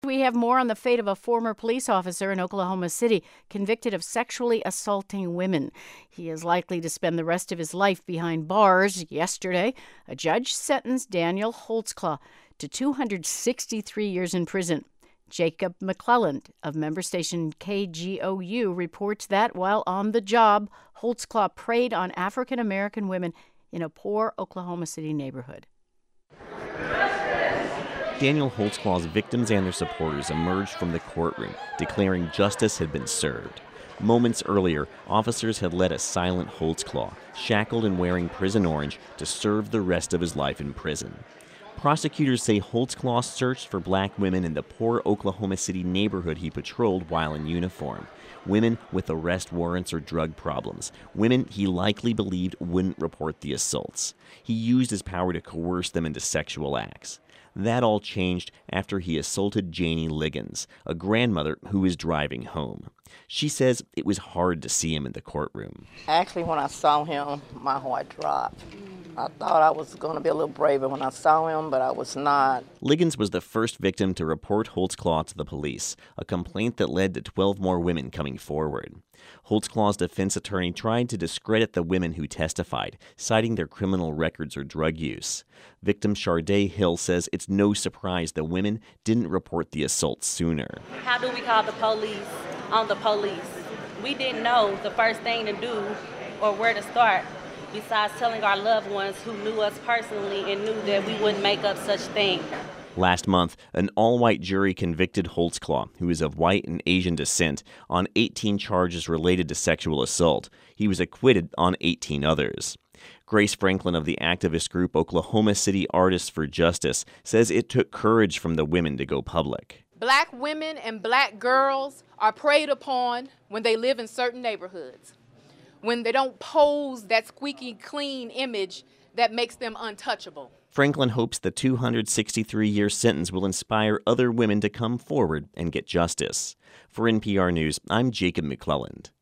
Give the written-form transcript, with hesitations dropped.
We have more on the fate of a former police officer in Oklahoma City convicted of sexually assaulting women. He is likely to spend the rest of his life behind bars. Yesterday, a judge sentenced Daniel Holtzclaw to 263 years in prison. Jacob McClelland of member station KGOU reports that while on the job, Holtzclaw preyed on African-American women in a poor Oklahoma City neighborhood. Daniel Holtzclaw's victims and their supporters emerged from the courtroom, declaring justice had been served. Moments earlier, officers had led a silent Holtzclaw, shackled and wearing prison orange, to serve the rest of his life in prison. Prosecutors say Holtzclaw searched for black women in the poor Oklahoma City neighborhood he patrolled while in uniform. Women with arrest warrants or drug problems. Women he likely believed wouldn't report the assaults. He used his power to coerce them into sexual acts. That all changed after he assaulted Janie Liggins, a grandmother who was driving home. She says it was hard to see him in the courtroom. Actually, when I saw him, my heart dropped. I thought I was going to be a little braver when I saw him, but I was not. Liggins was the first victim to report Holtzclaw to the police, a complaint that led to 12 more women coming forward. Holtzclaw's defense attorney tried to discredit the women who testified, citing their criminal records or drug use. Victim Sharday Hill says it's no surprise the women didn't report the assault sooner. How do we call the police on the police? We didn't know the first thing to do or where to start, besides telling our loved ones who knew us personally and knew that we wouldn't make up such thing. Last month, an all-white jury convicted Holtzclaw, who is of white and Asian descent, on 18 charges related to sexual assault. He was acquitted on 18 others. Grace Franklin of the activist group Oklahoma City Artists for Justice says it took courage from the women to go public. Black women and black girls are preyed upon when they live in certain neighborhoods, when they don't pose that squeaky clean image that makes them untouchable. Franklin hopes the 263-year sentence will inspire other women to come forward and get justice. For NPR News, I'm Jacob McClelland.